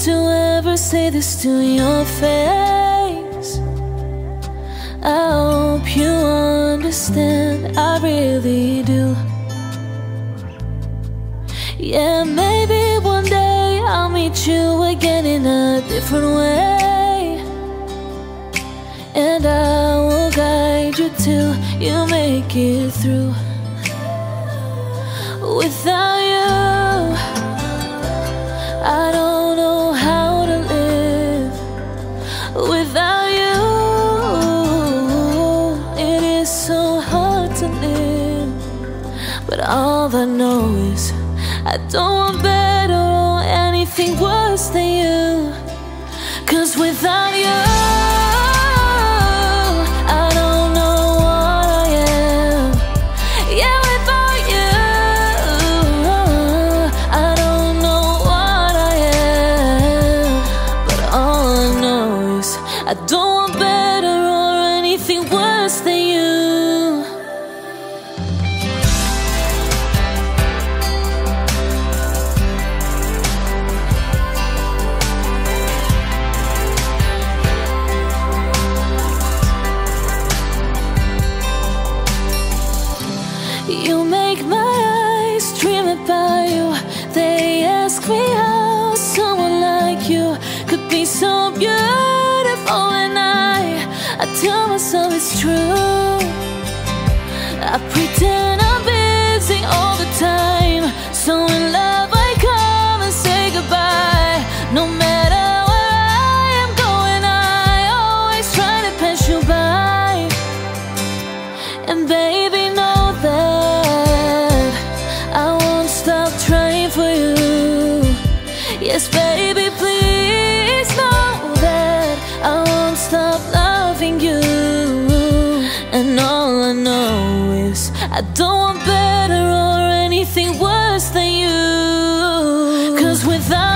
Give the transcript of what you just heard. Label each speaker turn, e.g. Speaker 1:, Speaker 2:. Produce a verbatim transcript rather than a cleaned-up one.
Speaker 1: to ever say this to your face. I hope you understand, I really do. Yeah, maybe one day I'll meet you again in a different way, and I will guide you till you make it through. Without you, I don't know how to live. Without you, it is so hard to live. But all I know is I don't want better or anything worse than you. 'Cause without you, I don't want better or anything worse than you. You make my eyes dream about you. They ask me how someone like you could be so beautiful, and I, I tell myself it's true. I pretend I'm busy all the time, so in love I come and say goodbye. No matter where I am going, I always try to pass you by. And baby, know that I won't stop trying for you. Yes, baby, please know that I won't stop loving you. And all I know is I don't want better or anything worse than you. 'Cause without